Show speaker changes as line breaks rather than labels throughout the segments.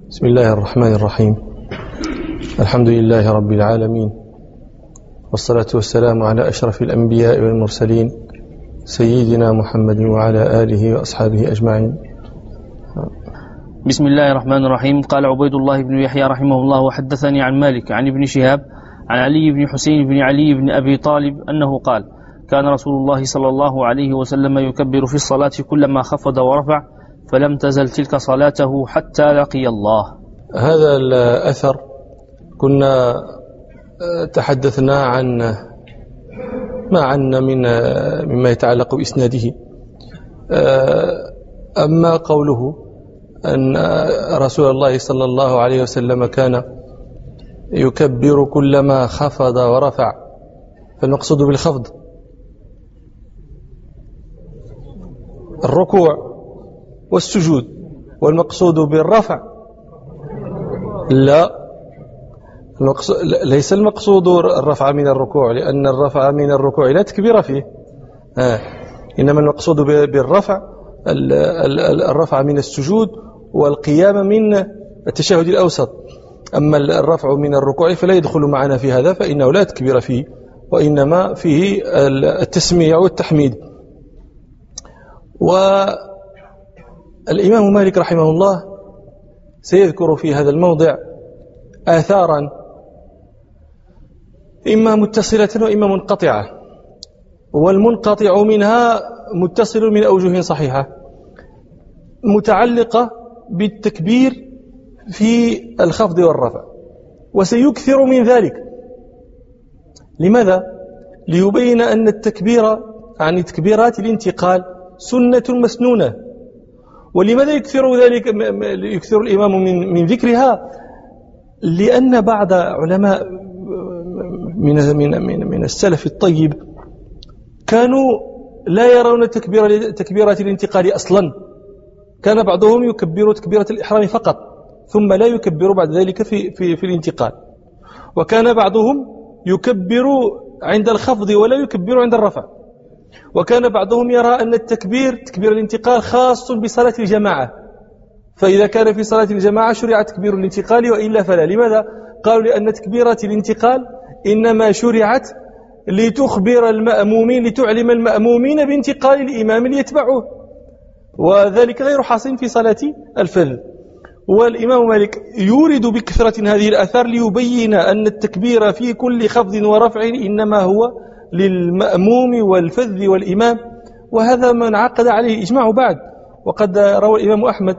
بسم الله الرحمن الرحيم. الحمد لله رب العالمين، والصلاة والسلام على أشرف الأنبياء والمرسلين سيدنا محمد وعلى آله وأصحابه أجمعين.
بسم الله الرحمن الرحيم. قال عبيد الله بن يحيى رحمه الله: وحدثني عن مالك عن ابن شهاب عن علي بن حسين بن علي بن أبي طالب أنه قال: كان رسول الله صلى الله عليه وسلم يكبر في الصلاة كلما خفض ورفع، فلم تزل تلك صلاته حتى لقي الله.
هذا الأثر كنا تحدثنا عن ما عنا مما يتعلق بإسناده. أما قوله أن رسول الله صلى الله عليه وسلم كان يكبر كلما خفض ورفع، فالمقصود بالخفض الركوع والسجود، والمقصود بالرفع ليس المقصود الرفع من الركوع، لأن الرفع من الركوع لا تكبير فيه، إنما المقصود بالرفع الرفع من السجود والقيام من التشهد الأوسط. أما الرفع من الركوع فلا يدخل معنا في هذا، فإنه لا تكبير فيه، وإنما فيه التسميع والتحميد. والإمام مالك رحمه الله سيذكر في هذا الموضع آثارا إما متصلة وإما منقطعة، والمنقطع منها متصل من أوجه صحيحة متعلقة بالتكبير في الخفض والرفع، وسيكثر من ذلك. لماذا؟ ليبين أن التكبير عن تكبيرات الانتقال سنة مسنونة. ولماذا يكثر الإمام من ذكرها؟ لأن بعض علماء من السلف الطيب كانوا لا يرون تكبيرات الانتقال أصلا. كان بعضهم يكبر تكبيرة الإحرام فقط، ثم لا يكبر بعد ذلك في الانتقال. وكان بعضهم يكبر عند الخفض ولا يكبر عند الرفع. وكان بعضهم يرى أن تكبير الانتقال خاص بصلاة الجماعة، فإذا كان في صلاة الجماعة شرع تكبير الانتقال، وإلا فلا. لماذا؟ قالوا لأن تكبيرات الانتقال إنما شرعت لتخبر المأمومين، لتعلم المأمومين بانتقال الإمام ليتبعوه، وذلك غير حاصل في صلاة الفذ. والإمام مالك يورد بكثرة هذه الآثار ليبين أن التكبير في كل خفض ورفع إنما هو للمأموم والفذ والإمام، وهذا ما انعقد عليه الإجماع بعد. وقد روى الإمام أحمد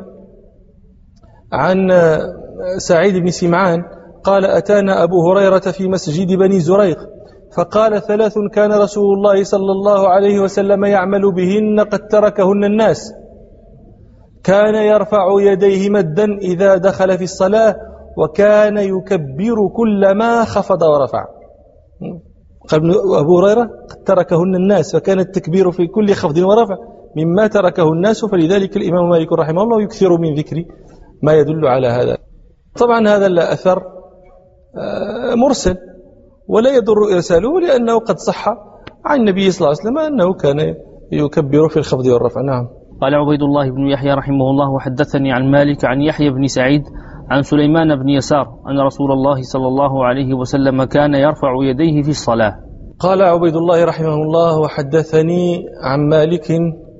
عن سعيد بن سمعان قال: أتانا أبو هريرة في مسجد بني زريق فقال: 3 كان رسول الله صلى الله عليه وسلم يعمل بهن قد تركهن الناس: كان يرفع يديه مدا إذا دخل في الصلاة، وكان يكبر كلما خفض ورفع. قال أبو هريرة قد تركهن الناس، فكان التكبير في كل خفض ورفع مما تركه الناس، فلذلك الإمام مالك رحمه الله يكثر من ذكر ما يدل على هذا. طبعا هذا الأثر مرسل ولا يضر إرساله، لأنه قد صح عن النبي صلى الله عليه وسلم أنه كان يكبر في الخفض والرفع. نعم.
قال عبيد الله بن يحيى رحمه الله: وحدثني عن مالك عن يحيى بن سعيد عن سليمان بن يسار أن رسول الله صلى الله عليه وسلم كان يرفع يديه في الصلاة.
قال عبيد الله رحمه الله: وحدثني عن مالك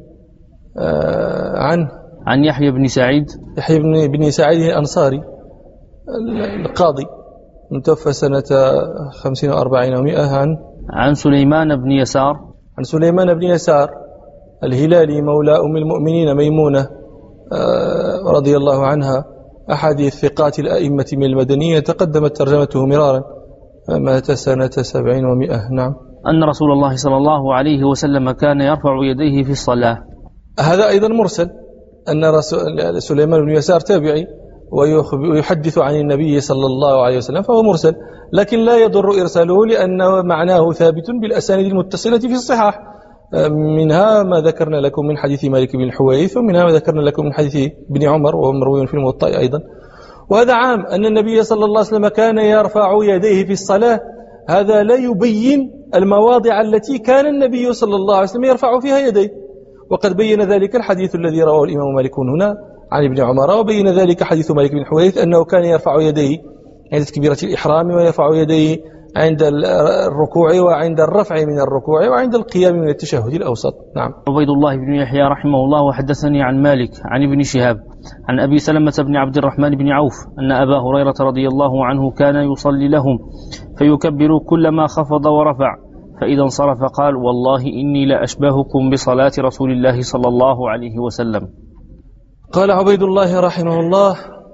عن
يحيى بن سعيد
بن سعيد الأنصاري القاضي، متوفى سنة 50 و40 و100. عن
سليمان بن يسار
الهلالي مولى أم المؤمنين ميمونة رضي الله عنها، أحد الثقات الأئمة من المدنية، تقدمت ترجمته مرارا، مات سنة 70 و100. نعم.
أن رسول الله صلى الله عليه وسلم كان يرفع يديه في الصلاة.
هذا أيضا مرسل، أن سليمان بن يسار تابعي ويحدث عن النبي صلى الله عليه وسلم، فهو مرسل، لكن لا يضر إرساله لأن معناه ثابت بالأسانيد المتصلة في الصحاح، منها ما ذكرنا لكم من حديث مالك بن الحويرث، ومنها ما ذكرنا لكم من حديث ابن عمر وهو مروي في الموطأ أيضا. وهذا عام أن النبي صلى الله عليه وسلم كان يرفع يديه في الصلاة. هذا لا يبين المواضع التي كان النبي صلى الله عليه وسلم يرفع فيها يديه، وقد بين ذلك الحديث الذي رواه الإمام مالك هنا عن ابن عمر. وبين ذلك حديث مالك بن حويرث أنه كان يرفع يديه عند تكبيرة الإحرام، ويرفع يديه عند الركوع وعند الرفع من الركوع وعند القيام من التشهد الأوسط. نعم.
عبيد الله بن يحيى رحمه الله وحدثني عن مالك عن ابن شهاب عن أبي سلمة بن عبد الرحمن بن عوف أن أبا هريرة رضي الله عنه كان يصلي لهم فيكبر كلما خفض ورفع، فإذا انصرف قال: والله إني لأشبهكم بصلاة رسول الله صلى الله عليه وسلم.
قال عبيد الله رحمه الله: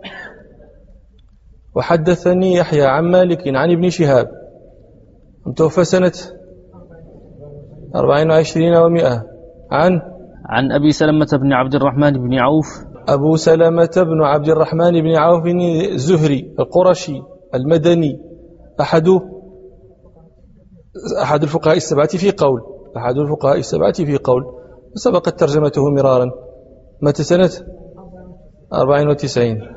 وحدثني يحيى عن مالك عن ابن شهاب، متوفى سنة 24 و100، عن
أبي سلمة بن عبد الرحمن بن عوف.
أبو سلمة بن عبد الرحمن بن عوف الزهري القرشي المدني، أحد الفقهاء السبعة في قول، وسبقت ترجمته مرارا. متى سنة 94.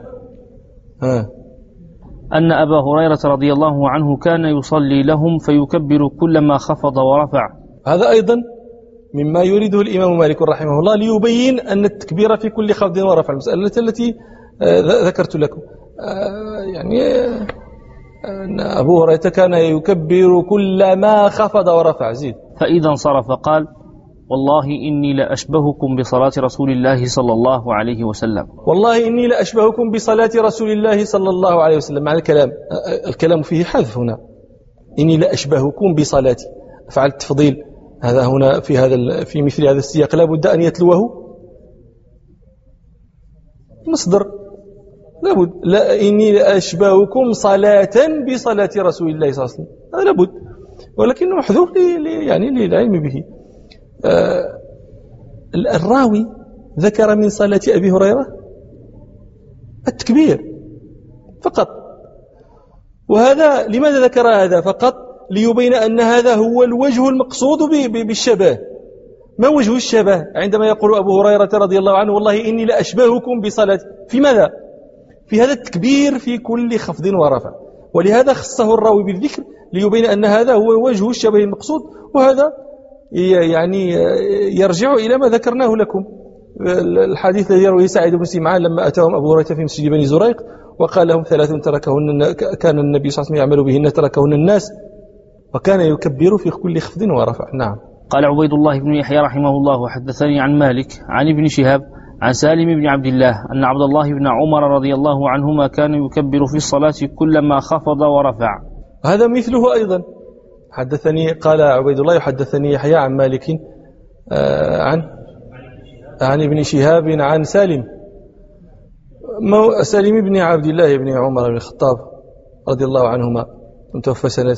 أن أبا هريرة رضي الله عنه كان يصلي لهم فيكبر كلما خفض ورفع.
هذا أيضا مما يريده الإمام مالك رحمه الله ليبين أن التكبير في كل خفض ورفع، المسألة التي ذكرت لكم. يعني أن أبو هريرة كان يكبر كلما خفض ورفع. زيد.
فإذا انصرف قال: والله إني لأشبهكم بصلاة رسول الله صلى الله عليه وسلم. والله
إني لأشبهكم بصلاة رسول الله صلى الله عليه وسلم. مع الكلام فيه حذف هنا. إني لأشبهكم بصلاتي، أفعل التفضيل. هذا هنا في مثل هذا السياق لا بد أن يتلوه مصدر، لا بد. لا إني لأشبهكم صلاة بصلاة رسول الله صلى الله عليه وسلم، هذا لا بد، ولكنه محذوف يعني للعلم به. الراوي ذكر من صلاة أبي هريرة التكبير فقط، وهذا لماذا ذكر هذا فقط؟ ليبين أن هذا هو الوجه المقصود بالشبه. ما وجه الشبه عندما يقول أبو هريرة رضي الله عنه: والله إني لأشبهكم بصلاة، في ماذا؟ في هذا التكبير في كل خفض ورفع، ولهذا خصه الراوي بالذكر ليبين أن هذا هو وجه الشبه المقصود. وهذا يعني يرجع إلى ما ذكرناه لكم، الحديث الذي يرويه سعيد بن سمعان لما أتاهم أبو هريرة في مسجد بني زريق وقال لهم: 3 تركهن كان النبي صلى الله عليه وسلم يعمل بهن تركهن الناس، وكان يكبر في كل خفض ورفع. نعم.
قال عبيد الله بن يحيى رحمه الله وحدثني عن مالك عن ابن شهاب عن سالم بن عبد الله أن عبد الله بن عمر رضي الله عنهما كان يكبر في الصلاة كلما خفض ورفع.
هذا مثله أيضا. قال عبيد الله: يحدثني يحيى عن مالك عن ابن شهاب عن سالم بن عبد الله بن عمر بن الخطاب رضي الله عنهما، متوفى سنة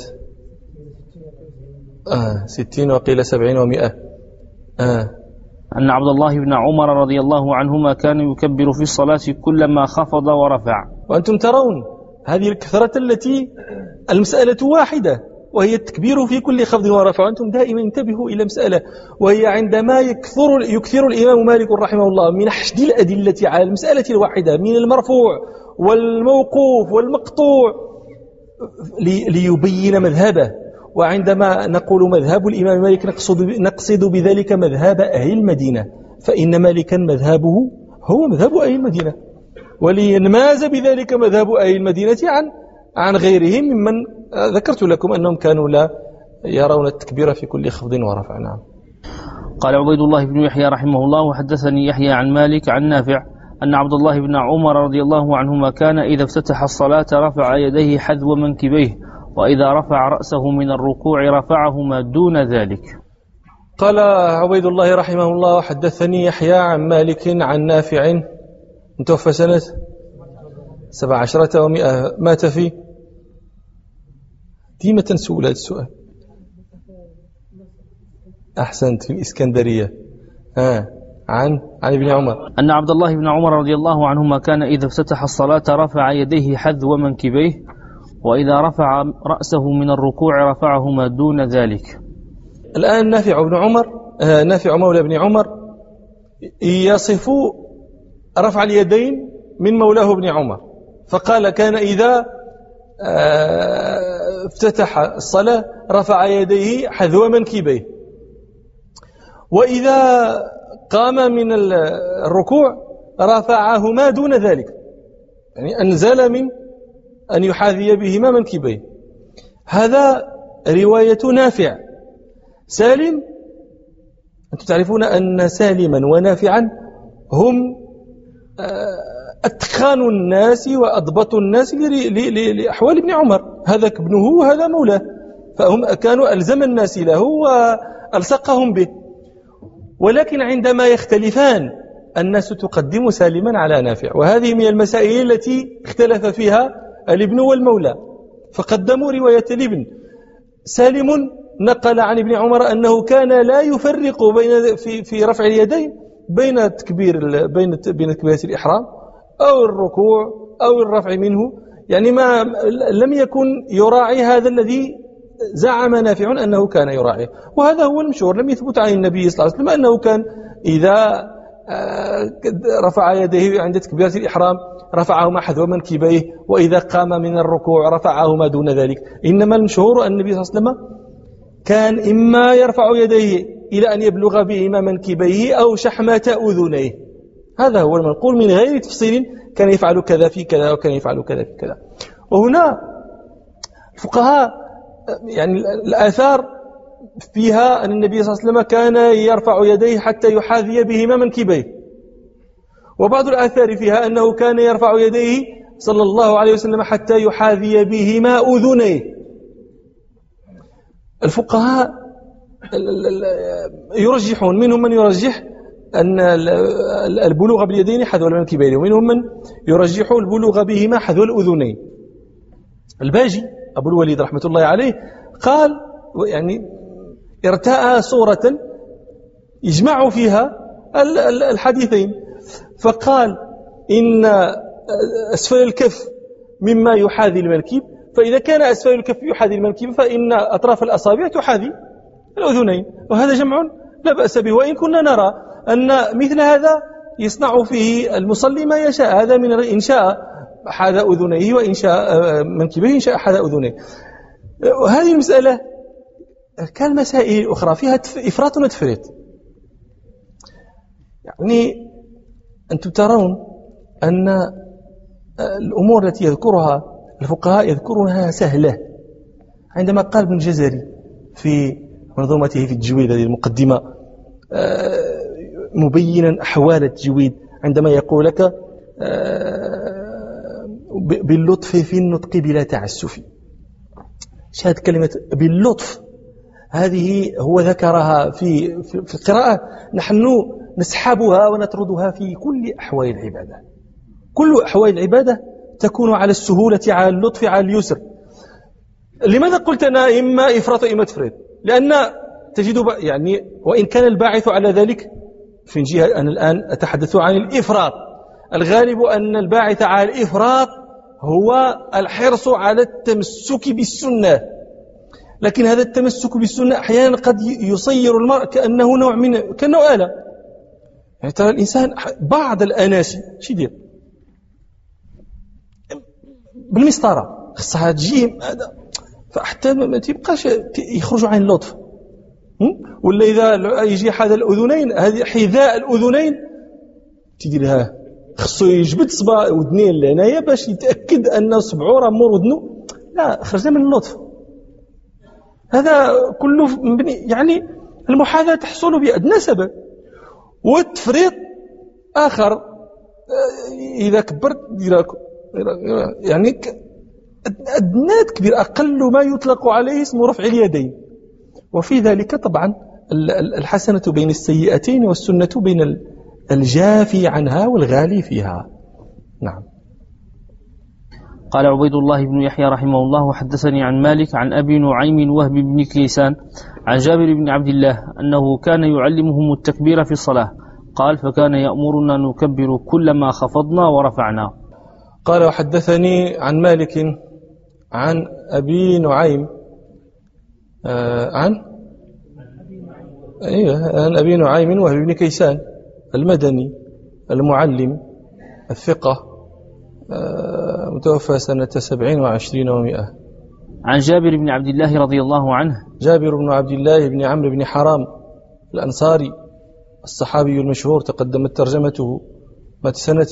60 وقيل 70 و100.
أن عبد الله بن عمر رضي الله عنهما كان يكبر في الصلاة كلما خفض ورفع.
وأنتم ترون هذه الكثرة التي المسألة واحدة، وهي التكبير في كل خفض ورفع. أنتم دائما انتبهوا إلى مسألة، وهي عندما يكثر الإمام مالك رحمه الله من حشد الأدلة على المسألة الواحدة من المرفوع والموقوف والمقطوع ليبين مذهبه. وعندما نقول مذهب الإمام مالك نقصد بذلك مذهب أهل المدينة، فإن مالكا مذهبه هو مذهب أهل المدينة، ولينماز بذلك مذهب أهل المدينة عن غيرهم ممن ذكرت لكم أنهم كانوا لا يرون التكبير في كل خفض ورفع. نعم.
قال عبيد الله بن يحيى رحمه الله وحدثني يحيى عن مالك عن نافع أن عبد الله بن عمر رضي الله عنهما كان إذا افتتح الصلاة رفع يديه حذو منكبيه، وإذا رفع رأسه من الركوع رفعهما دون ذلك.
قال عبيد الله رحمه الله: حدثني يحيى عن مالك عن نافع، متوفى سنة 17 و100، مات في ديما تنسوا هذا السؤال. أحسنت، في الإسكندرية. عن ابن عمر
أن عبد الله بن عمر رضي الله عنهما كان إذا افتتح الصلاة رفع يديه حذو منكبيه، وإذا رفع رأسه من الركوع رفعهما دون ذلك.
الآن نافع مولى ابن عمر يصف رفع اليدين من مولاه ابن عمر، فقال: كان إذا افتتح الصلاة رفع يديه حذو منكبيه، وإذا قام من الركوع رفعهما دون ذلك، يعني أنزل من أن يحاذي بهما منكبيه. هذا رواية نافع. سالم، أنتم تعرفون أن سالما ونافعا هم أتقان الناس وأضبط الناس لأحوال ابن عمر، هذاك ابنه وهذا مولاه، فهم كانوا ألزم الناس له وألصقهم به. ولكن عندما يختلفان الناس تقدم سالما على نافع، وهذه من المسائل التي اختلف فيها الابن والمولى، فقدموا رواية الابن. سالم نقل عن ابن عمر أنه كان لا يفرق في رفع اليدين بين تكبيرة الإحرام أو الركوع أو الرفع منه، يعني ما لم يكن يراعي هذا الذي زعم نافع أنه كان يراعيه، وهذا هو المشهور. لم يثبت عن النبي صلى الله عليه وسلم أنه كان إذا رفع يديه عند تكبيرة الإحرام رفعهما حذو منكبيه، وإذا قام من الركوع رفعهما دون ذلك. إنما المشهور أن النبي صلى الله عليه وسلم كان إما يرفع يديه إلى أن يبلغ بهما منكبيه أو شحمة أذنيه، هذا هو المنقول من غير تفصيل، كان يفعل كذا في كذا وكان يفعل كذا في كذا. وهنا الفقهاء يعني الآثار فيها أن النبي صلى الله عليه وسلم كان يرفع يديه حتى يحاذي بهما منكبيه، وبعض الآثار فيها أنه كان يرفع يديه صلى الله عليه وسلم حتى يحاذي بهما أذنيه. الفقهاء يرجحون، منهم من يرجح أن البلوغ باليدين حذو المنكبين، ومنهم من يرجح البلوغ بهما حذو الأذنين. الباجي أبو الوليد رحمة الله عليه قال، يعني ارتأى صورة يجمع فيها الحديثين، فقال إن أسفل الكف مما يحاذي المنكب، فإذا كان أسفل الكف يحاذي المنكب فإن أطراف الأصابع تحاذي الأذنين، وهذا جمع لا بأس به. وإن كنا نرى أن مثل هذا يصنع فيه المصلي ما يشاء، هذا من إن شاء حاذى أذنيه وإن شاء منكبيه، إن شاء حاذى أذنيه. وهذه المسألة كالمسائل الأخرى فيها إفراط وتفريط. يعني أنتم ترون أن الأمور التي يذكرها الفقهاء يذكرونها سهلة. عندما قال ابن الجزري في منظومته في التجويد، هذه المقدمة مبينا أحوال التجويد، عندما يقول لك باللطف في النطق بلا تعسف. شاهد كلمة باللطف هذه هو ذكرها في القراءة، نحن نسحبها ونطردها في كل أحوال العبادة. كل أحوال العبادة تكون على السهولة، على اللطف، على اليسر. لماذا قلت أنا إما إفراط إما تفريط؟ لأن تجد يعني وإن كان الباعث على ذلك في جهة، أنا الآن أتحدث عن الإفراط، الغالب أن الباعث على الإفراط هو الحرص على التمسك بالسنة، لكن هذا التمسك بالسنة أحيانا قد يصير المرء كأنه نوع من كأنه آلة. يعني ترى الإنسان بعض الأناس شو يدير بالمسطرة خصها تجي هذا، فحتى ما تبقاش يخرجوا عن اللطف. ولا إذا يجي حذا الأذنين، هذه حذاء الأذنين تديرها خصو يجبد صباع ودنين لهنايا باش يتأكد أن صبعو راه مور ودنو، لا خرجنا من اللطف. هذا كله يعني المحاذاة تحصل بأدنى سبب، والتفريط آخر. إذا كبرت يعني أدنى كبير، أقل ما يطلق عليه اسم رفع اليدين، وفي ذلك طبعا الحسنة بين السيئتين والسنة بين الجافي عنها والغالي فيها. نعم.
قال عبيد الله بن يحيى رحمه الله: وحدثني عن مالك عن أبي نعيم وهب بن كيسان عن جابر بن عبد الله أنه كان يعلمهم التكبير في الصلاة، قال: فكان يأمرنا نكبر كلما خفضنا ورفعنا.
قال: وحدثني عن مالك عن أبي نعيم عن أبي نعيم وهب بن كيسان المدني المعلم الثقة، متوفى سنة 27 و100.
عن جابر بن عبد الله رضي الله عنه.
جابر بن عبد الله بن عمرو بن حرام الأنصاري الصحابي المشهور، تقدمت ترجمته مات سنة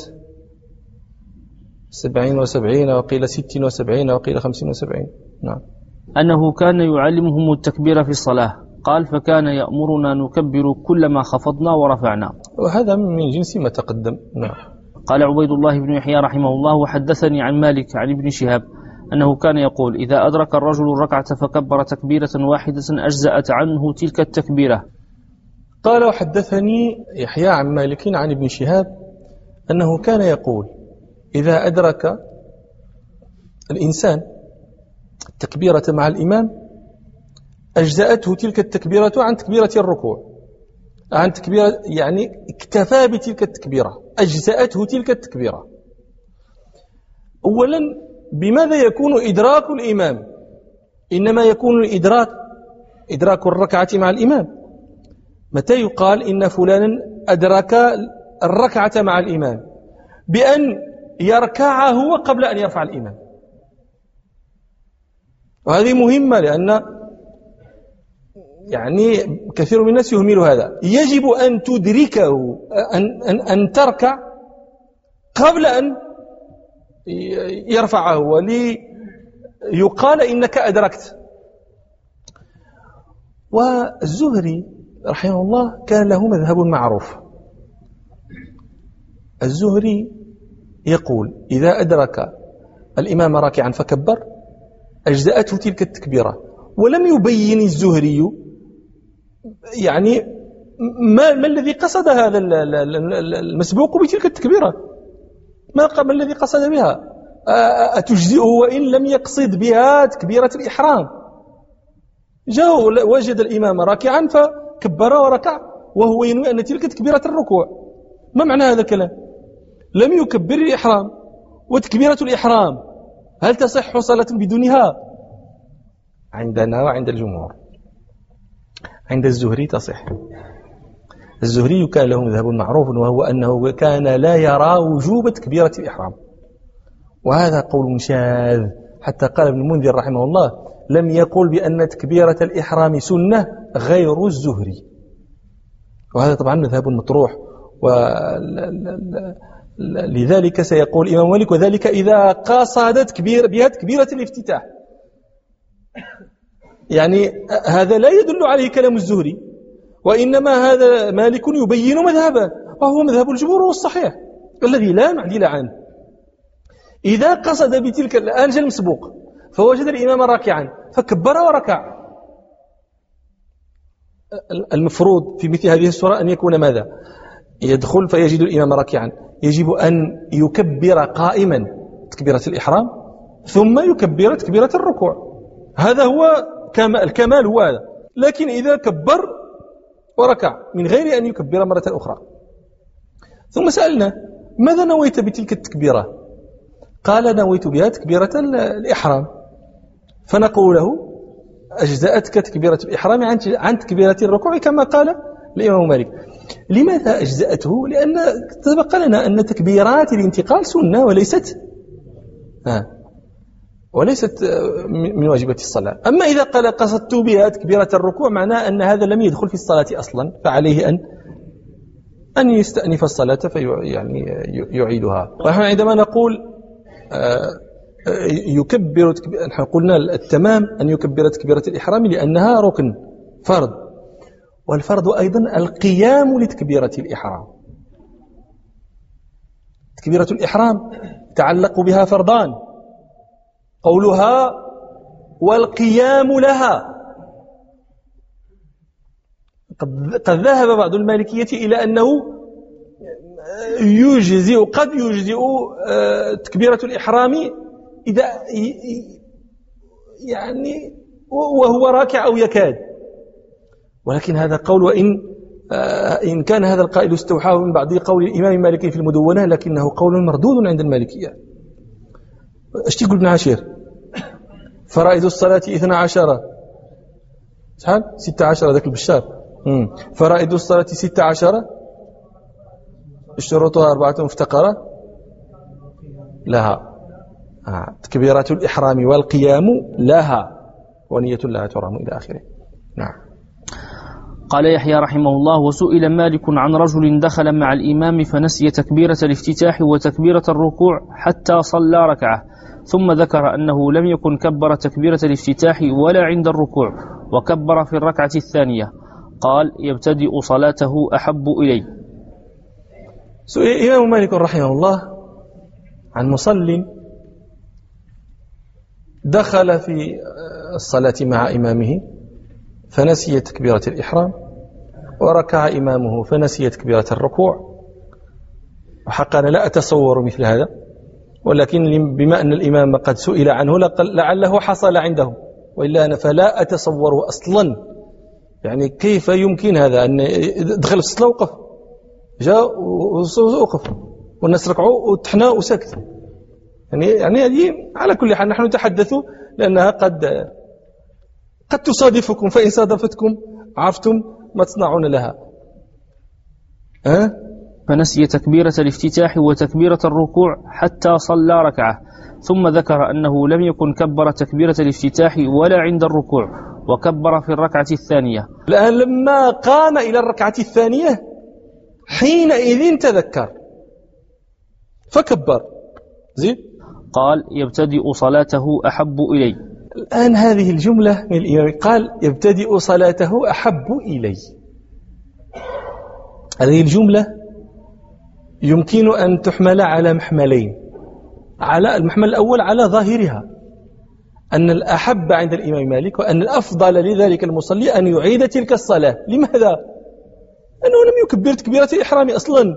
77 وقيل 76 وقيل 75. نعم.
أنه كان يعلمهم التكبير في الصلاة، قال فكان يأمرنا نكبر كلما خفضنا ورفعنا،
وهذا من جنس ما تقدم. نعم.
قال عبيد الله بن يحيى رحمه الله: وحدثني عن مالك عن ابن شهاب أنه كان يقول: إذا أدرك الرجل الركعة فكبر تكبيرة واحدة أجزأت عنه تلك التكبيرة.
قال: وحدثني يحيى عن مالك عن ابن شهاب أنه كان يقول: إذا أدرك الإنسان التكبيرة مع الإمام أجزأته تلك التكبيرة عن تكبيرة الركوع، عن تكبيرة يعني اكتفى بتلك التكبيرة، أجزأته تلك التكبيرة. أولا، بماذا يكون إدراك الإمام؟ إنما يكون إدراك الركعة مع الإمام متى يقال إن فلانا أدرك الركعة مع الإمام؟ بأن يركع هو قبل أن يرفع الإمام. وهذه مهمة، لأن يعني كثير من الناس يهمل هذا. يجب أن تدركه، أن تركع قبل أن يرفعه وليقال إنك أدركت. والزهري رحمه الله كان له مذهب معروف. الزهري يقول: إذا أدرك الإمام راكعا فكبر أجزأته تلك التكبيرة. ولم يبين الزهري يعني ما الذي قصد هذا المسبوق بتلك التكبيرة، ما الذي قصد بها؟ أتجزئه وإن لم يقصد بها تكبيرة الإحرام؟ جاء وجد الإمام راكعا فكبر وركع وهو ينوي أن تلك تكبيرة الركوع. ما معنى هذا الكلام؟ لم يكبر الإحرام، وتكبيرة الإحرام هل تصح صلاة بدونها؟ عندنا وعند الجمهور. عند الزهري تصح. الزهري كان له مذهب معروف، وهو أنه كان لا يرى وجوب تكبيرة الإحرام، وهذا قول شاذ. حتى قال ابن المنذر رحمه الله: لم يقل بأن تكبيرة الإحرام سنة غير الزهري. وهذا طبعا مذهب مطروح، ولذلك سيقول الإمام مالك: وذلك إذا قصدت بها تكبيرة الافتتاح. يعني هذا لا يدل عليه كلام الزهري، وإنما هذا مالك يبين مذهبه، وهو مذهب الجمهور والصحيح الذي لا معدل عنه. إذا قصد بتلك الآن جاء المسبوق فوجد الإمام راكعا فكبر وركع، المفروض في مثل هذه الصورة أن يكون ماذا؟ يدخل فيجد الإمام راكعا، يجب أن يكبر قائما تكبيرة الإحرام ثم يكبر تكبيرة الركوع. هذا هو الكمال، هو هذا. لكن إذا كبر وركع من غير أن يكبر مرة أخرى، ثم سألنا: ماذا نويت بتلك التكبيرة؟ قال: نويت بها تكبيرة الإحرام. فنقول له: أجزأتك تكبيرة الإحرام عن تكبيرة الركوع كما قال الإمام مالك. لماذا أجزأته؟ لأن سبق لنا أن تكبيرات الانتقال سنة وليست من واجبات الصلاة. أما إذا قال: قصدت بها تكبيرة الركوع، معناه أن هذا لم يدخل في الصلاة أصلا، فعليه أن يستأنف الصلاة يعني يعيدها. ونحن عندما نقول يكبر، نحن قلنا التمام أن يكبر تكبيرة الإحرام لأنها ركن فرض، والفرض أيضا القيام لتكبيرة الإحرام. تكبيرة الإحرام تعلق بها فرضان: قولها والقيام لها. قد ذهب بعض المالكية إلى أنه قد يجزئ تكبيرة الإحرام إذا يعني وهو راكع أو يكاد، ولكن هذا قول، وإن كان هذا القائل استوحاه من بعض قول الإمام المالكي في المدونة، لكنه قول مردود عند المالكية. ايش تقول ابن عاشر؟ فرائض الصلاة 12 شحال؟ 16 ذاك البشار. فرائض الصلاة 16 شروطها 4 مفتقرة لها. تكبيرات الإحرام والقيام لها ونية لها ترام إلى آخره. نعم.
قال يحيى رحمه الله: وسئل مالك عن رجل دخل مع الإمام فنسي تكبيرة الافتتاح وتكبيرة الركوع حتى صلى ركعة، ثم ذكر أنه لم يكن كبر تكبيرة الافتتاح ولا عند الركوع، وكبر في الركعة الثانية. قال: يبتدئ صلاته أحب إلي.
سئل إمام مالك رحمه الله عن مصل دخل في الصلاة مع إمامه فنسي تكبيرة الإحرام، وركع إمامه فنسي تكبيرة الركوع. وحقا أنا لا أتصور مثل هذا، ولكن بما أن الإمام قد سئل عنه لعله حصل عنده، وإلا أنا فلا أتصوره أصلا. يعني كيف يمكن هذا أن دخل في الصلاة وقف، جاء وقف والناس ركعوا وتحنا وسكت. يعني هذه على كل حال نحن نتحدث لأنها قد تصادفكم، فإن صادفتكم عرفتم ما تصنعون لها.
فنسي تكبيرة الافتتاح وتكبيرة الركوع حتى صلى ركعة، ثم ذكر أنه لم يكن كبر تكبيرة الافتتاح ولا عند الركوع، وكبر في الركعة الثانية.
الآن لما قام إلى الركعة الثانية حينئذ تذكر فكبر. زين.
قال: يبتدئ صلاته أحب إلي.
الآن هذه الجملة من الإمام، قال: يبتدئ صلاته أحب إلي. هذه الجملة يمكن أن تحمل على محملين. على المحمل الأول على ظاهرها أن الأحب عند الإمام مالك وأن الأفضل لذلك المصلي أن يعيد تلك الصلاة. لماذا؟ أنه لم يكبر تكبيرة الإحرام أصلا.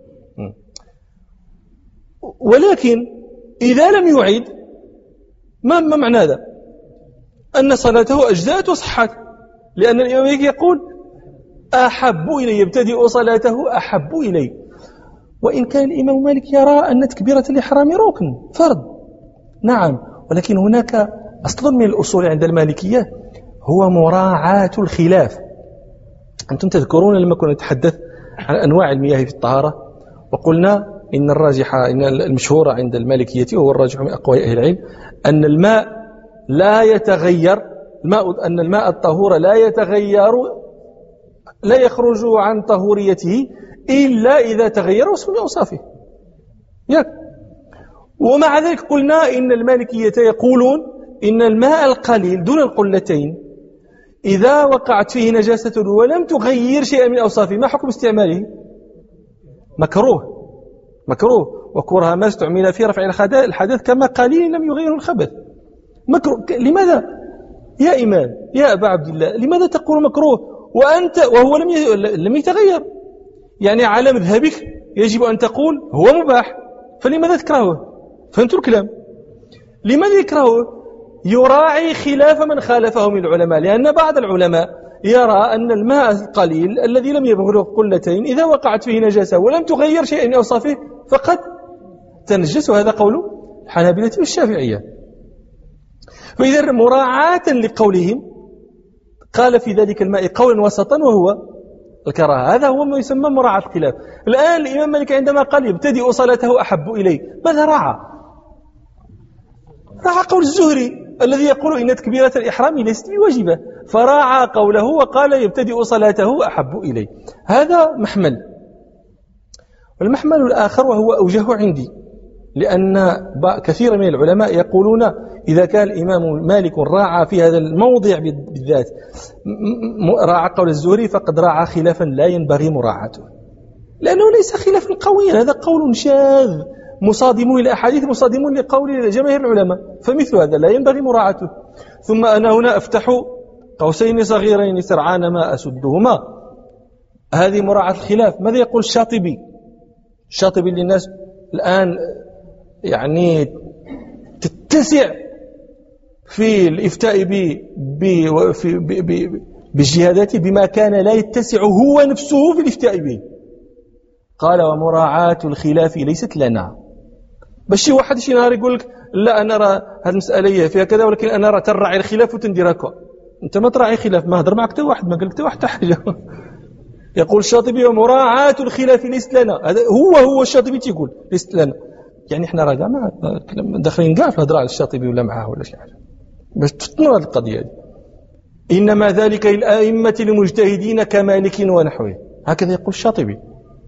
ولكن إذا لم يعيد ما معنى هذا؟ أن صلاته أجزأت وصحت، لأن الإمام مالك يقول أحب إلي، يبتدئ صلاته أحب إلي. وإن كان الإمام مالك يرى أن تكبيرة الإحرام ركن فرض، نعم، ولكن هناك أصل من الأصول عند المالكية هو مراعاة الخلاف. أنتم تذكرون لما كنا نتحدث عن أنواع المياه في الطهارة وقلنا إن الراجحة، إن المشهورة عند المالكية وهو الراجح من أقوال أهل العلم أن الماء لا يتغير، أن الماء الطهور لا يتغير، لا يخرج عن طهوريته إلا إذا تغير وصف من أوصافه. ومع ذلك قلنا إن المالكية يقولون إن الماء القليل دون القلتين إذا وقعت فيه نجاسة ولم تغير شيئا من أوصافه ما حكم استعماله؟ مكروه. وكره ما استعمل في رفع الحدث كما قليل لم يغير الخبث. مكروه. لماذا يا إمام يا أبا عبد الله لماذا تقول مكروه وهو لم يتغير؟ يعني على مذهبك يجب أن تقول هو مباح، فلماذا تكرهه؟ فهمت الكلام؟ لماذا يكرهه؟ يراعي خلاف من خالفه من العلماء، لأن بعض العلماء يرى أن الماء القليل الذي لم يبلغ قلتين إذا وقعت فيه نجاسة ولم تغير شيئا من أوصافه فقد تنجس، وهذا قول الحنابلة والشافعية. فإذا مراعاة لقولهم قال في ذلك الماء قولا وسطا وهو الكراهة. هذا هو ما يسمى مراعاة الخلاف. الآن الإمام مالك عندما قال يبتدئ صلاته أحب إليه ماذا راعى؟ راعى قول الزهري الذي يقول إن تكبيرة الإحرام ليست بواجبة، فراعى قوله وقال يبتدئ صلاته أحب إليه. هذا محمل. والمحمل الآخر وهو أوجه عندي، لأن كثير من العلماء يقولون إذا كان الإمام مالك راعى في هذا الموضع بالذات راعى قول الزهري فقد راعى خلافا لا ينبغي مراعاته، لأنه ليس خلافا قويا، هذا قول شاذ مصادم للأحاديث مصادم لقول جماهير العلماء، فمثل هذا لا ينبغي مراعاته. ثم أنا هنا أفتح قوسين صغيرين سرعان ما أسدهما، هذه مراعاة الخلاف. ماذا يقول الشاطبي للناس الآن يعني تتسع في الإفتاء بالجهادات بما كان لا يتسع هو نفسه في الإفتاء به. قال ومراعاة الخلاف ليست لنا. باش واحد شي نهار يقول لك لا أنا راه هذه المسألة فيها كذا ولكن أنا راه تراعي الخلاف وتندير هكا، أنت ما تراعي خلاف، ما هضر معك حتى واحد، ما قال لك حتى واحد حاجة. يقول الشاطبي ومراعاة الخلاف ليست لنا، هذا هو الشاطبي تيقول ليست لنا، يعني احنا راه ما داخلين كاع في الهضره على الشاطبي ولا معاه ولا شي حاجه باش تفطنوا هذه القضيه هذه. إنما ذلك للأئمة المجتهدين كمالك ونحوه. هكذا يقول الشاطبي.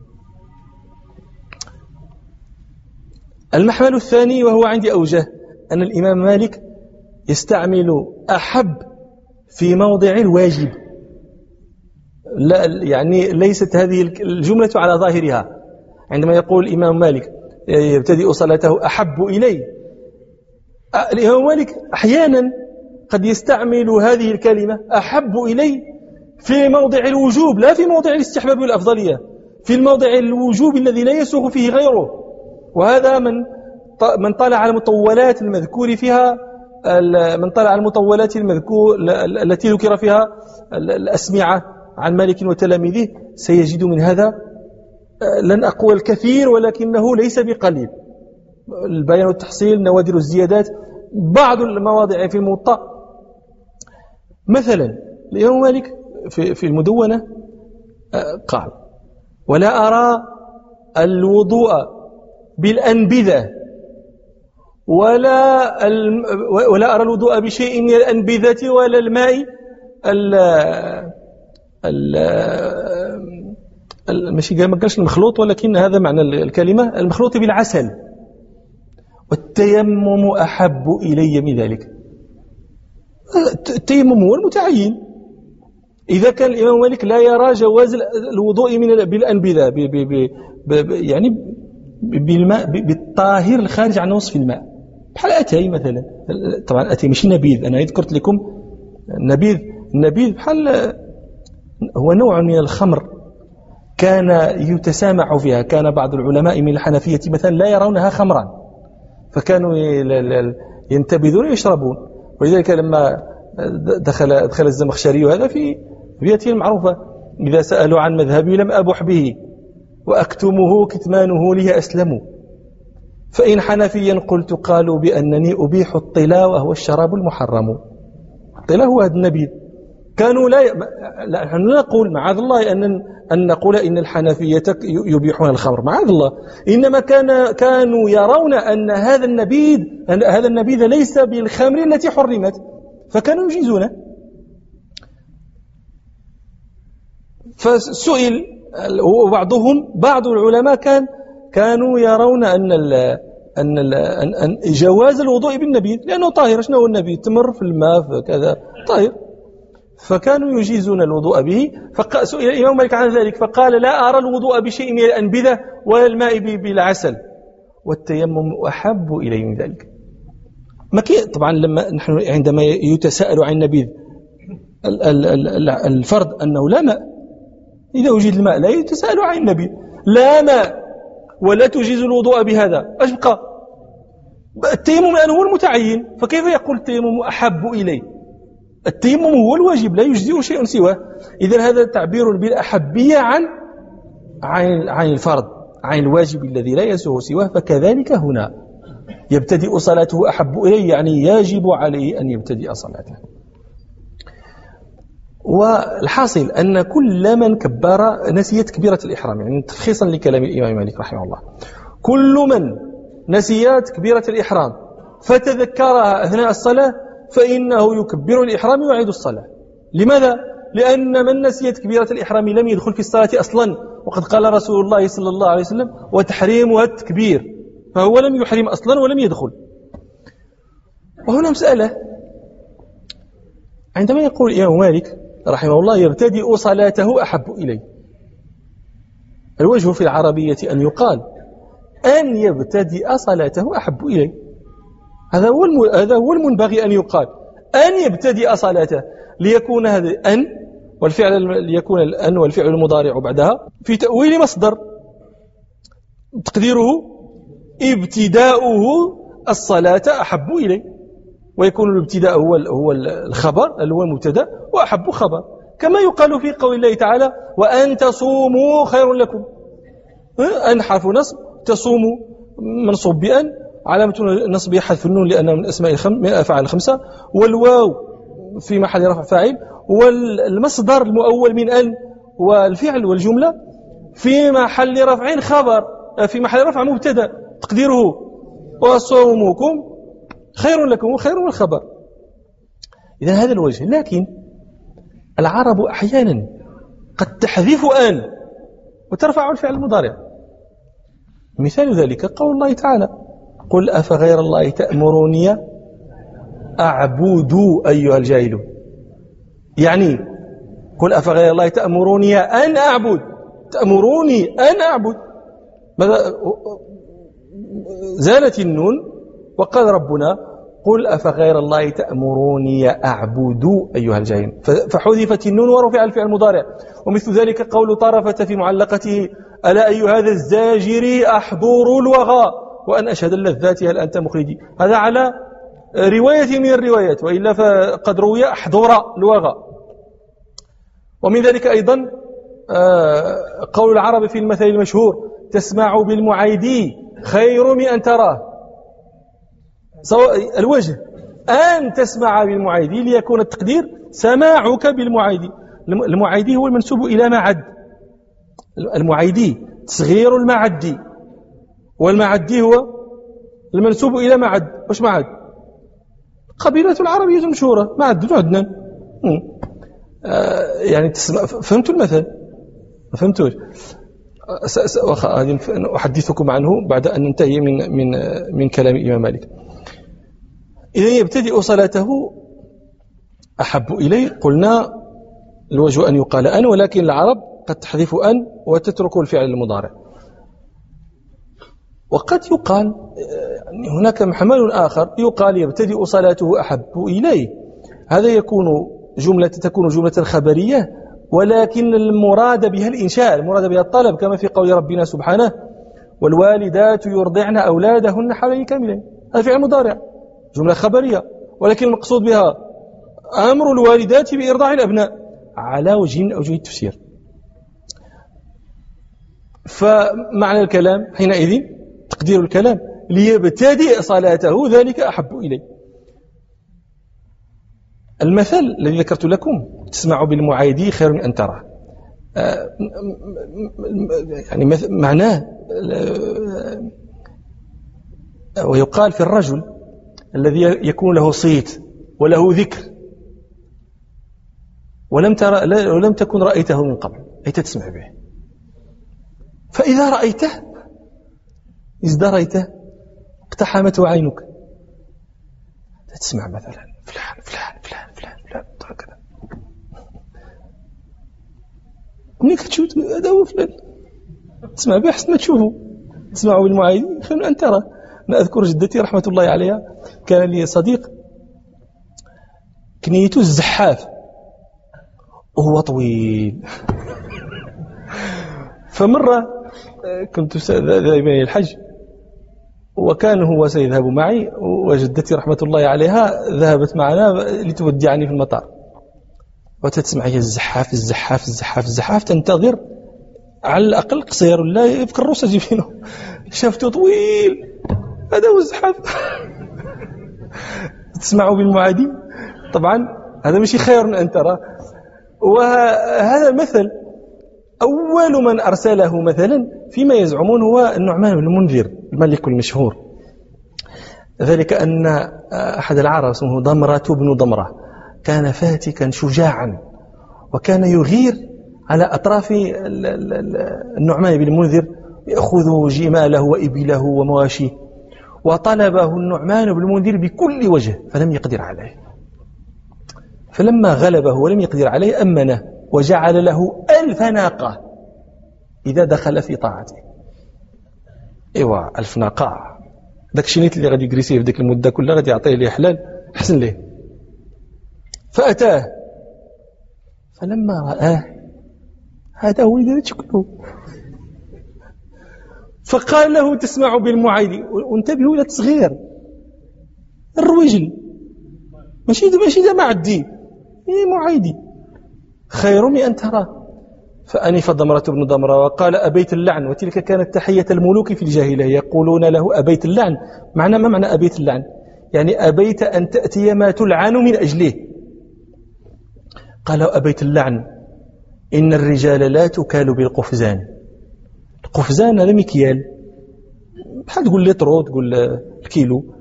المحمل الثاني وهو عندي أوجه أن الإمام مالك يستعمل أحب في موضع الواجب. لا يعني ليست هذه الجملة على ظاهرها. عندما يقول الإمام مالك يبتدئ صلاته أحب إلي، الإمام مالك أحيانا قد يستعمل هذه الكلمة أحب إلي في موضع الوجوب، لا في موضع الاستحباب والأفضلية، في الموضع الوجوب الذي لا يسوغ فيه غيره. وهذا من طلع على المطولات المذكور فيها، من طلع على المطولات التي ذكر فيها الأسمعة عن مالك وتلاميذه سيجد من هذا لن أقول الكثير ولكنه ليس بقليل. البيان والتحصيل، نوادر الزيادات، بعض المواضع في الموطأ. مثلا الإمام مالك في المدونة قال: ولا أرى الوضوء بالأنبذة ولا أرى الوضوء بشيء من الأنبذة ولا الماء ماشي ما قالش المخلوط، ولكن هذا معنى الكلمة، المخلوط بالعسل، والتيمم أحب إلي من ذلك. التيمم هو المتعين. إذا كان الإمام مالك لا يرى جواز الوضوء بالأنبذة يعني بالماء بالطاهر الخارج عن وصف الماء، بحال أتاي مثلا. طبعا أتاي مش نبيذ، أنا ذكرت لكم النبيذ بحال هو نوع من الخمر كان يتسامع فيها. كان بعض العلماء من الحنفية مثلا لا يرونها خمرا، فكانوا ينتبذون ويشربون. ولذلك لما دخل الزمخشري هذا في بيئته المعروفة: إذا سألوا عن مذهبي لم أبح به وأكتمه كتمانه لي أسلم، فإن حنفيا قلت قالوا بأنني أبيح الطلا وهو الشراب المحرم. الطلا هو هذا النبيذ. كانوا نحن لا نقول معاذ الله أن نقول إن الحنفية يبيحون الخمر، معاذ الله، إنما كانوا يرون أن هذا النبيذ ليس بالخمر التي حرمت، فكانوا يجيزونه. فسئل بعض العلماء كانوا يرون أن جواز الوضوء بالنبيذ لأنه طاهر. شنو هو النبيذ؟ تمر في الماء كذا طاهر، فكانوا يجيزون الوضوء به. فسئل الإمام مالك عن ذلك فقال: لا أرى الوضوء بشيء من الأنبذة ولا الماء بالعسل، والتيمم أحب إلي من ذلك. طبعا نحن عندما يتساءل عن النبيذ الفرض أنه لا ماء، إذا وجد الماء لا يتساءل عن النبيذ، لا ماء ولا تجيز الوضوء بهذا، ايش بقى؟ التيمم لأنه هو المتعين، فكيف يقول التيمم أحب إلي؟ التيمم هو الواجب لا يجزئ شيء سواه. إذن هذا تعبير بالأحبية عن الفرض، عن الواجب الذي لا يسوه سواه. فكذلك هنا يبتدئ صلاته أحب إلي، يعني يجب عليه أن يبتدئ صلاته. والحاصل أن كل من كبر نسي تكبيرة الإحرام، يعني تلخيصا لكلام الإمام مالك رحمه الله: كل من نسي تكبيرة الإحرام فتذكرها أثناء الصلاة فإنه يكبر الإحرام ويعيد الصلاة. لماذا؟ لأن من نسي تكبيرة الإحرام لم يدخل في الصلاة أصلا، وقد قال رسول الله صلى الله عليه وسلم: وتحريمها التكبير، فهو لم يحرم أصلا ولم يدخل. وهنا مسألة: عندما يقول الإمام مالك رحمه الله يبتدئ صلاته أحب إلي، الوجه في العربية أن يقال أن يبتدئ صلاته أحب إلي، هذا هو المنبغي أن يقال، أن يبتدئ صلاته، ليكون هذا أن والفعل ليكون الأن والفعل المضارع بعدها في تأويل مصدر، تقديره ابتداؤه الصلاة أحب إلي، ويكون الابتداء هو الخبر اللي هو المبتدا، وأحب خبر، كما يقال في قول الله تعالى: وأن تصوموا خير لكم. أن حرف نصب، تصوموا منصوب بأن، علامة نصب حذف النون لأنه من من الأفعال الخمسة، والواو في محل رفع فاعل، والمصدر المؤول من أن والفعل والجملة في محل رفع خبر، في محل رفع مبتدا، تقديره وصومكم خير لكم، وخير من الخبر. إذن هذا الوجه. لكن العرب أحيانا قد تحذف أن وترفع الفعل المضارع. مثال ذلك قول الله تعالى: قل أفغير الله تأمروني أعبد أيها الجاهلون. يعني قل أفغير الله تأمروني أن أعبد، تأمروني أن أعبد، ماذا؟ زالت النون وقال ربنا: قل أفغير الله تأمروني أعبد أيها الجاهلون، فحذفت النون ورفع الفعل المضارع. ومثل ذلك قول طرفة في معلقته: ألا أي هذا الزاجر أحضر الوغى وأن أشهد اللذات هل أنت مخرجي. هذا على رواية من الروايات، وإلا فقد روي أحضر الوغى. ومن ذلك أيضا قول العرب في المثل المشهور: تسمع بالمعيدي خير من أن تراه. الوجه أن تسمع بالمعيدي ليكون التقدير سماعك بالمعيدي. المعيدي هو المنسوب إلى معد، المعيدي تصغير المعدي، والمعدي هو المنسوب إلى معد. وش معد؟ قبيلة العربية مشهورة، معد عدنان. يعني فهمتوا المثل؟ ما فهمتوش؟ أحدثكم عنه بعد أن ننتهي من كلام الإمام مالك. إذا يبتدئ صلاته أحب إليه، قلنا الوجه أن يقال أن، ولكن العرب قد تحذف أن وتترك الفعل المضارع. وقد يقال هناك محمل آخر يقال يبتدئ صلاته أحب إليه، هذا تكون جملة خبرية، ولكن المراد بها الإنشاء، المراد بها الطلب، كما في قول ربنا سبحانه: والوالدات يرضعن أولادهن حولين كاملين. هذا فعل مضارع، جملة خبرية، ولكن المقصود بها أمر الوالدات بإرضاع الأبناء على وجه من أوجه التفسير. فمعنى الكلام حينئذ، تقدير الكلام: ليبتدئ صلاته ذلك أحب إليه. المثل الذي ذكرت لكم: تسمع بالمعايدي خير من أن تراه، يعني معناه، ويقال في الرجل الذي يكون له صيت وله ذكر ولم تكن رأيته من قبل، أي تسمع به، فإذا رأيته ازدريته اقتحمته عينك، تسمع مثلا فلان فلان فلان فلان فلان هكذا، منك تشوف هذا هو فلان، تسمع به حسن ما تشوفه. تسمعه بالمعايد خير أن ترى. أنا أذكر جدتي رحمة الله عليها كان لي صديق كنيته الزحاف وهو طويل. فمرة كنت ذاهبا إلى الحج، وكان هو سيذهب معي، وجدتي رحمة الله عليها ذهبت معنا لتودعني في المطار، وتسمع هي الزحاف الزحاف الزحاف الزحاف، تنتظر على الأقل قصير، لا يفكر الروس جيبينه، شافته طويل، هذا هو الزحاف. تسمعوا بالمعادي، طبعا هذا مش خير من أن ترى. وهذا مثل أول من أرسله مثلا فيما يزعمون هو النعمان بن المنذر الملك المشهور، ذلك أن أحد العرب اسمه ضمرة بن ضمرة كان فاتكا شجاعا، وكان يغير على أطراف النعمان بن المنذر، يأخذ جماله وإبله ومواشيه، وطلبه النعمان بن المنذر بكل وجه فلم يقدر عليه، فلما غلبه ولم يقدر عليه أمنه وجعل له 1000 ناقة إذا دخل في طاعته. إيوا 1000 ناقة، داك الشنيت اللي غادي يجريسيه في ديك المدة كلها غادي يعطيه ليه حلال حسن ليه. فأتاه، فلما رآه هذا هو اللي تشكله، فقال له: تسمع بالمعايد، وانتبهوا إلى التصغير، الروجل ماشي ده معدي، معايدي خير من أن تراه. فأنف ضمرة بن ضمرة وقال: أبيت اللعن. وتلك كانت تحية الملوك في الجاهلية، يقولون له أبيت اللعن. ما معنى أبيت اللعن؟ يعني أبيت أن تأتي ما تلعن من أجله. قال: أبيت اللعن، إن الرجال لا تكال بالقفزان. القفزان هذا مكيال، بحال تقول لترو، تقول الكيلو.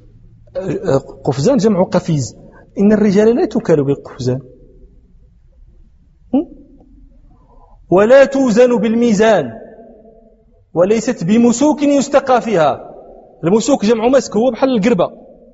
قفزان جمع قفيز. إن الرجال لا تكال بالقفزان. ولا توزن بالميزان وليست بمسوك يستقى فيها. المسوك جمع مسك، هو بحال القربة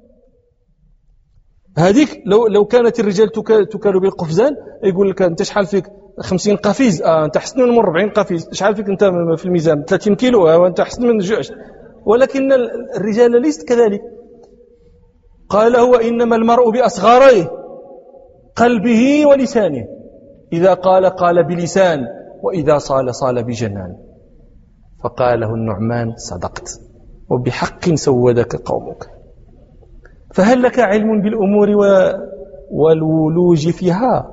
هذيك. لو كانت الرجال تكال بالقفزان يقول لك انت شحال فيك 50 قفيز، انت احسن من 40 قفيز. شحال فيك انت في الميزان 30 كيلو، وانت احسن من جوج. ولكن الرجال ليست كذلك. قال هو إنما المرء بأصغريه قلبه ولسانه، إذا قال بلسان، وإذا صال بجنان. فقاله النعمان صدقت وبحق سودك قومك، فهل لك علم بالأمور والولوج فيها؟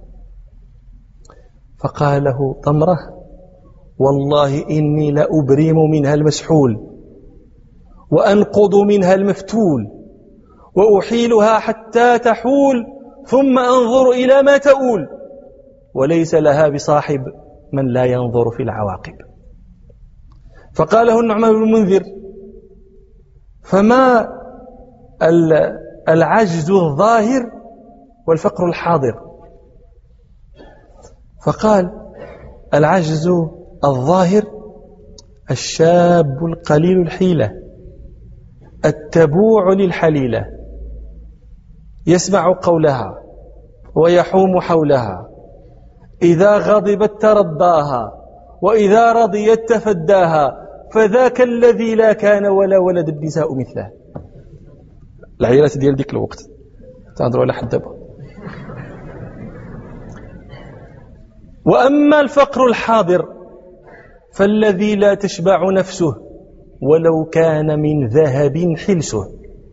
فقاله ضمرة والله إني لأبرم منها المسحول وأنقض منها المفتول وأحيلها حتى تحول ثم أنظر إلى ما تؤول، وليس لها بصاحب من لا ينظر في العواقب. فقاله النعمان بن المنذر فما العجز الظاهر والفقر الحاضر؟ فقال العجز الظاهر الشاب القليل الحيلة التبوع للحليلة، يسمع قولها ويحوم حولها، إذا غضبت ترضاها وإذا رضيت تفداها، فذاك الذي لا كان ولا ولد النساء مثله. العيالات ديال ديك الوقت تهضروا على حد دابا. وأما الفقر الحاضر فالذي لا تشبع نفسه ولو كان من ذهب حلسه.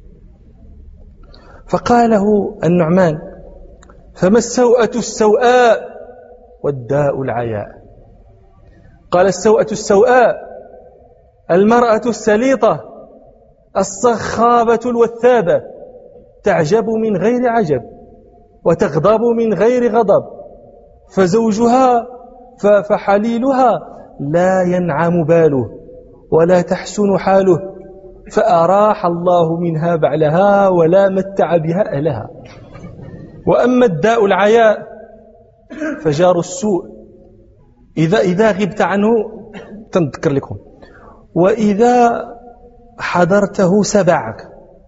فقاله النعمان فما السوءة السوءاء والداء العياء؟ قال السوءة السوءاء المرأة السليطة الصخابة الوثابة، تعجب من غير عجب وتغضب من غير غضب، فزوجها فحليلها لا ينعم باله ولا تحسن حاله، فأراح الله منها بعلها ولا متع بها أهلها. وأما الداء العياء فجار السوء إذا غبت عنه تنذكر لكم، وإذا حضرته سبعك،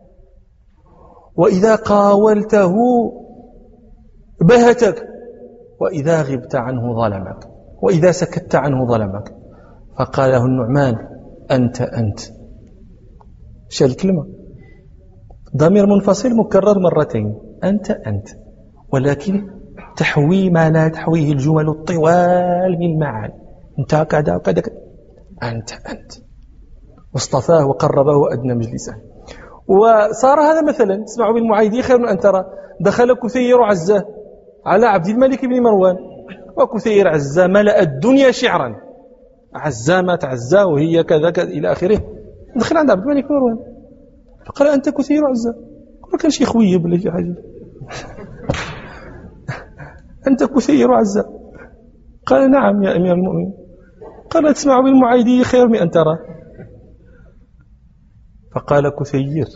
وإذا قاولته بهتك، وإذا غبت عنه ظلمك، وإذا سكت عنه ظلمك. فقاله النعمان أنت شال الكلمة ضمير منفصل مكرر مرتين، أنت ولكن تحوي ما لا تحويه الجمل الطوال من المعاني. أنت كذا وكذا، أنت واصطفاه وقربه وأدنى مجلسه. وصار هذا مثلا تسمعوا بالمعايدي خير من أن ترى دخل كثير عزة على عبد الملك بن مروان، وكثير عزة ملأ الدنيا شعرا، عزة ما تعزى وهي كذا كذا إلى آخره. دخل عند عبد الملك بن مروان فقال أنت كثير عزة، ما كان شي خويب ولا شي حاجة أنت كثير عزة. قال نعم يا أمير المؤمنين. قال تسمع بالمعايدي خير من أن ترى. فقال كثير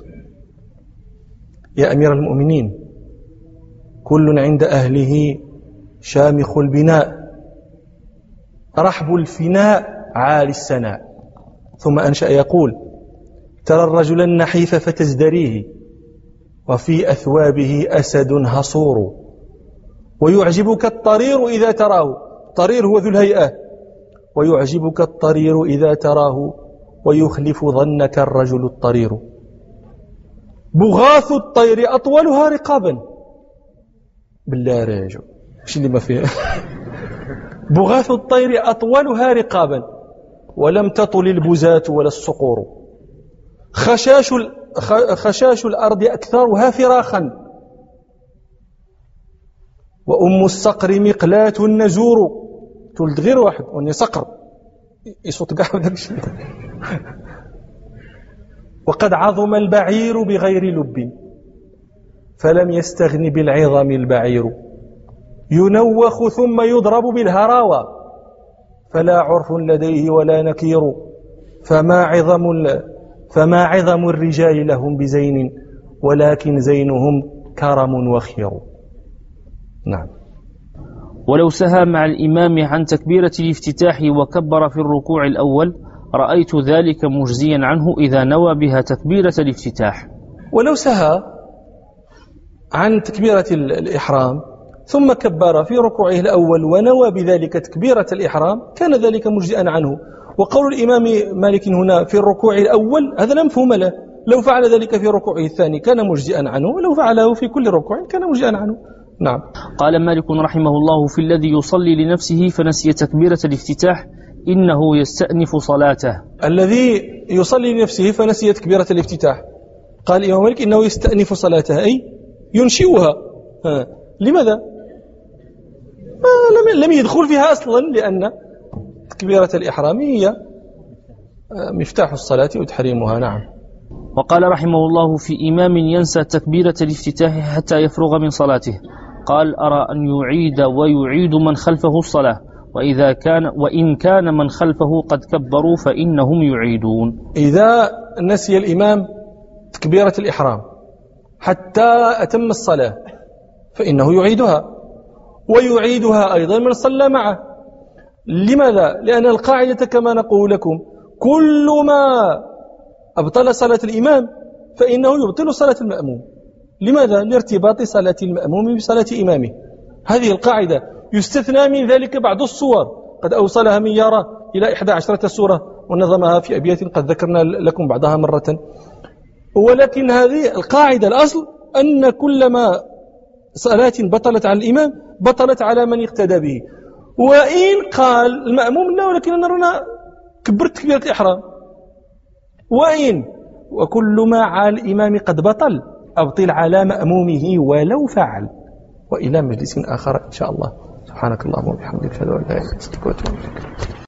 يا أمير المؤمنين كل عند أهله شامخ البناء رحب الفناء عالي السناء. ثم أنشأ يقول ترى الرجل النحيف فتزدريه وفي أثوابه أسد هصور، ويعجبك الطرير إذا تراه، الطرير هو ذو الهيئة، ويعجبك الطرير إذا تراه ويخلف ظنك الرجل الطرير. بغاث الطير أطولها رقابا، بالله راجع ايش اللي ما فيه بغاث الطير أطولها رقابا ولم تطل البزاة ولا الصقور. خشاش الأرض أكثرها فراخا، وأم الصقر مقلاة النزور. تولد غير واحد وني صقر يصوت قاع داك الشيء. وقد عظم البعير بغير لب فلم يستغن بالعظم البعير، ينوخ ثم يضرب بالهراوى فلا عرف لديه ولا نكير. فما عظم الرجال لهم بزين ولكن زينهم كرم وخير. نعم.
ولو سهى مع الإمام عن تكبيرة الافتتاح وكبر في الركوع الأول رأيت ذلك مجزيا عنه إذا نوى بها تكبيرة الافتتاح.
ولو سهى عن تكبيرة الإحرام ثم كبر في ركوعه الأول ونوى بذلك تكبيرة الإحرام كان ذلك مجزئا عنه. وقول الإمام مالك هنا في الركوع الأول هذا لا مفهوم له، لو فعل ذلك في ركوعه الثاني كان مجزئا عنه، ولو فعله في كل ركوع كان مجزئا عنه. نعم.
قال مالك رحمه الله في الذي يصلي لنفسه فنسي تكبيرة الافتتاح إنه يستأنف صلاته. الذي
يصلي لنفسه فنسي تكبيرة الافتتاح قال الإمام مالك إنه يستأنف صلاته أي ينشئها. لماذا؟ لم يدخل فيها أصلا، لأن تكبيرة الإحرام هي مفتاح الصلاة وتحريمها. نعم.
وقال رحمه الله في إمام ينسى تكبيرة الافتتاح حتى يفرغ من صلاته قال أرى أن يعيد ويعيد من خلفه الصلاة وإن كان من خلفه قد كبروا فإنهم يعيدون.
إذا نسي الإمام تكبيرة الإحرام حتى أتم الصلاة فإنه يعيدها، ويعيدها أيضا من صلى معه. لماذا؟ لأن القاعدة كما نقول لكم كل ما أبطل صلاة الإمام فإنه يبطل صلاة المأموم. لماذا؟ لارتباط صلاة المأموم بصلاة إمامه. هذه القاعدة. يستثنى من ذلك بعض الصور قد أوصلها من يارى إلى 11 سورة ونظمها في أبيات قد ذكرنا لكم بعضها مرة، ولكن هذه القاعدة الأصل أن كلما صلاة بطلت على الإمام بطلت على من اقتدى به. وإن قال المأموم لا ولكن أنا كبرت تكبيرة الإحرام، وكل ما على الإمام قد بطل أبطل على مأمومه ولو فعل. وإلى مجلس آخر إن شاء الله. سبحانك اللهم وبحمدك أشهد أن لا إله إلا أنت أستغفرك وأتوب إليك.